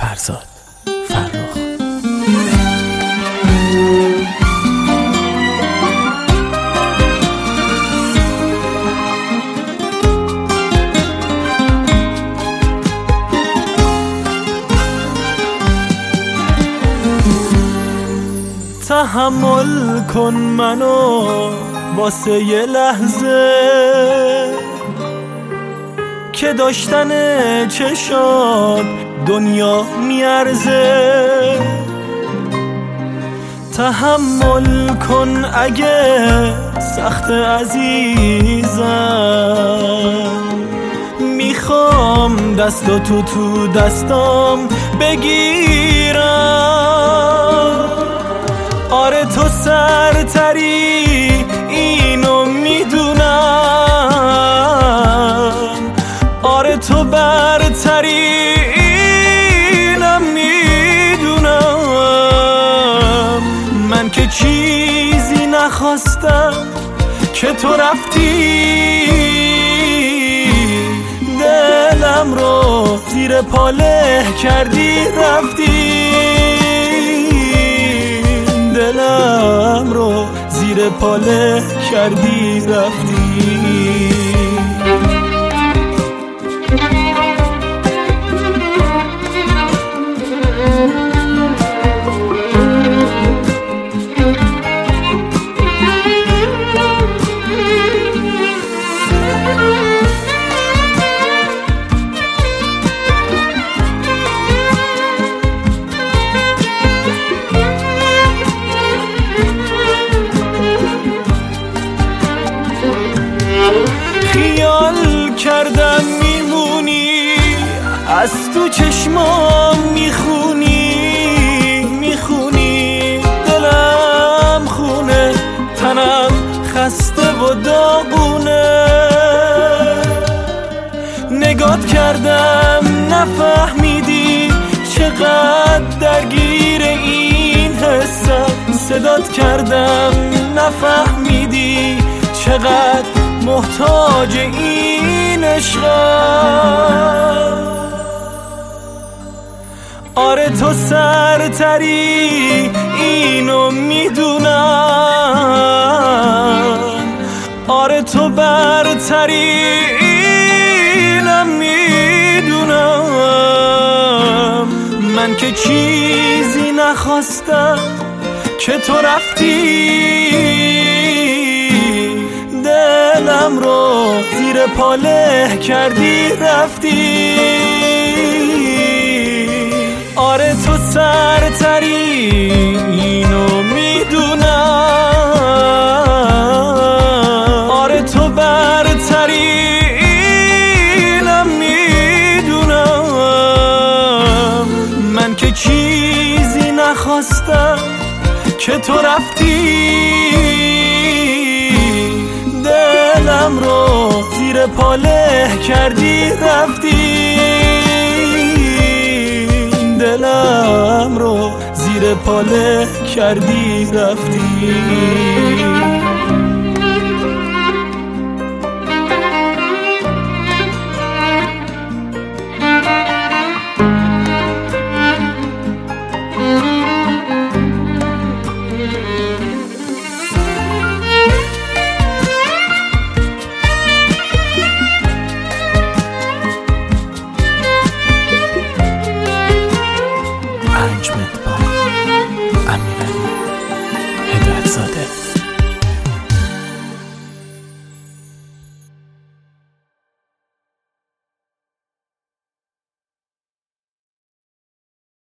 فرزاد فرخ. تحمل کن منو واسه یه لحظه که داشتن چشات دنیا میارزه. تحمل کن اگه سخت عزیزم، میخوام دستاتو تو دستام بگیرم. آره تو سرتری اینو میدونم، آره تو برتری اینم میدونم. من که چیزی نخواستم که تو رفتی، دلم رو زیر پاله کردی رفتی، دلم رو زیر پاله کردی رفتی. خیال کردم میمونی، از تو چشمام میخونی، دلم خونه، تنم خسته و داغونه. نگات کردم نفهمیدی چقدر درگیر این حسم، صدات کردم نفهمیدی چقدر محتاج این عشقم. آره تو سرتری اینو میدونم، آره تو برتری اینم میدونم. من که چیزی نخواستم که تو رفتی، دلم رو زیر پاله کردی رفتی. آره تو سرتری اینو میدونم، آره تو برتری اینم میدونم. من که چیزی نخواستم که تو رفتی، دلم رو زیر پاله کردی رفتی، دلم رو زیر پاله کردی رفتی. انجمت با امیرعلی.